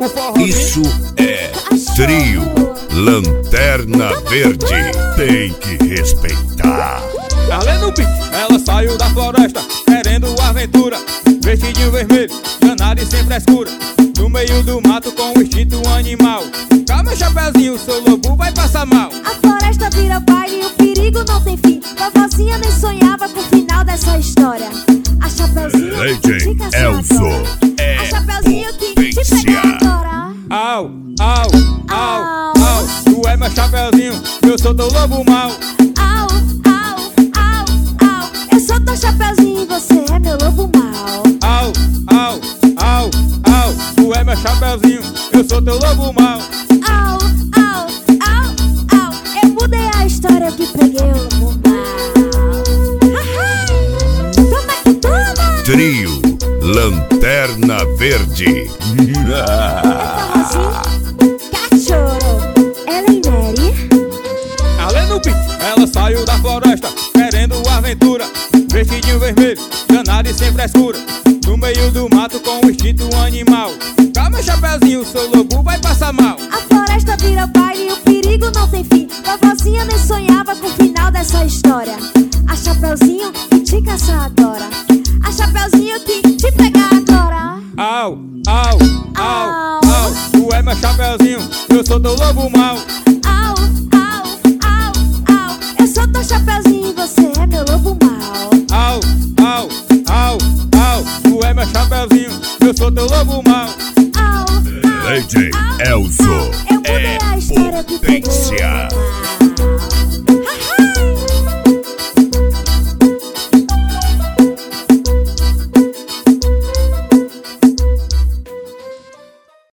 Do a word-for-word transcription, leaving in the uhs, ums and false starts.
o forrozinho. Isso é Trio Lanterna Verde. Tem que respeitar. Além do pique, ela saiu da floresta querendo aventura. Vestidinho vermelho, danada e sem frescura, no meio do mato com o instinto animal. Calma, chapeuzinho, seu lobo vai passar mal. A floresta vira baile e o perigo não tem fim. Vovozinha nem sonhava com o final dessa história. A Chapeuzinho Legend fica Elso é A Chapeuzinho que te potência. pega agora. Au, au, au, au. Tu é meu chapeuzinho, eu sou teu lobo mau. Au, au, au, au. Eu sou teu Chapeuzinho e você é meu lobo mau. Au, au, au, au. Tu é meu chapeuzinho, eu sou teu lobo mau. Au, au, au, au. Eu mudei a história, eu que peguei o lobo mau. Toma que toma. Trio Lanterna Verde. Cachorro, Ellen Mary. Além do pique, ela saiu da floresta querendo aventura. Vestidinho vermelho, danada e sem frescura, no meio do mato com o instinto animal. Calma, chapeuzinho, seu lobo vai passar mal. A floresta vira baile e o perigo não tem fim. Vovozinha nem sonhava com o final dessa história. A Chapeuzinho que te caça agora. A Chapeuzinho que te pega agora. Au, au, au, au. Tu é meu chapeuzinho, eu sou teu lobo mau. Au, au, au, au. Eu sou teu Chapeuzinho e você é meu lobo mau. Au, au, au, au. Tu é meu chapeuzinho, eu sou teu lobo mau.